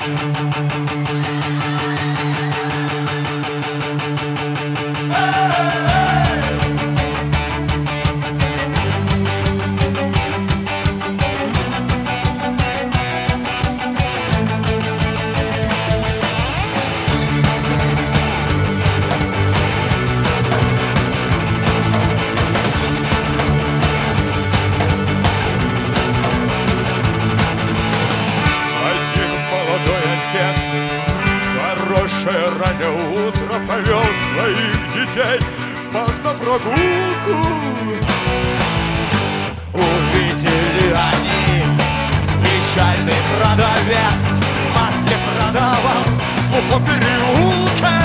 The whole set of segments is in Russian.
Хорошее раннее утро повел своих детей на прогулку. Увидели они печальный продавец, маски продавал в глухом переулке.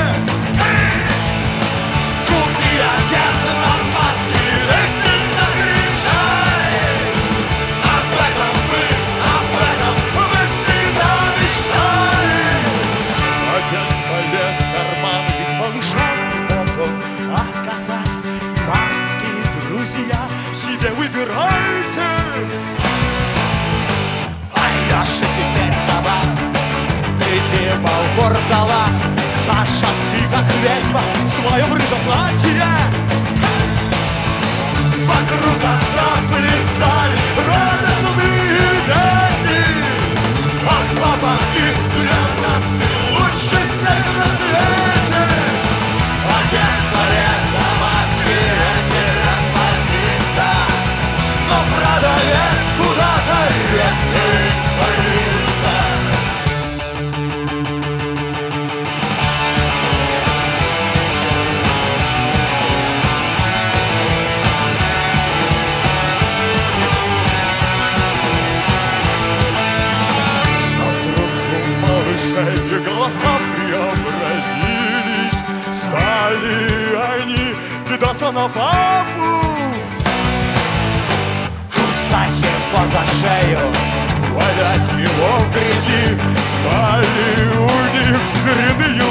Купи, отец, нам маски, эти закричали. Об этом мы всегда мечтали. Отец полез в карман, ведь малышам мог он Отказать маски, друзья, себе выбирайте. А я же теперь товар, придевал вордала. Саша, ты как ведьма в своем рыжем платье. Вокруг отца плясали радостные дети. Ах, папа, ты для нас, ты лучший всех на свете. Отец полез за маски, эти расплатиться. Но продавец куда-то резко испарился. и голоса преобразились. Стали они кидаться на папу, кусать его за шею, валять его в грязи. Стали у них зряные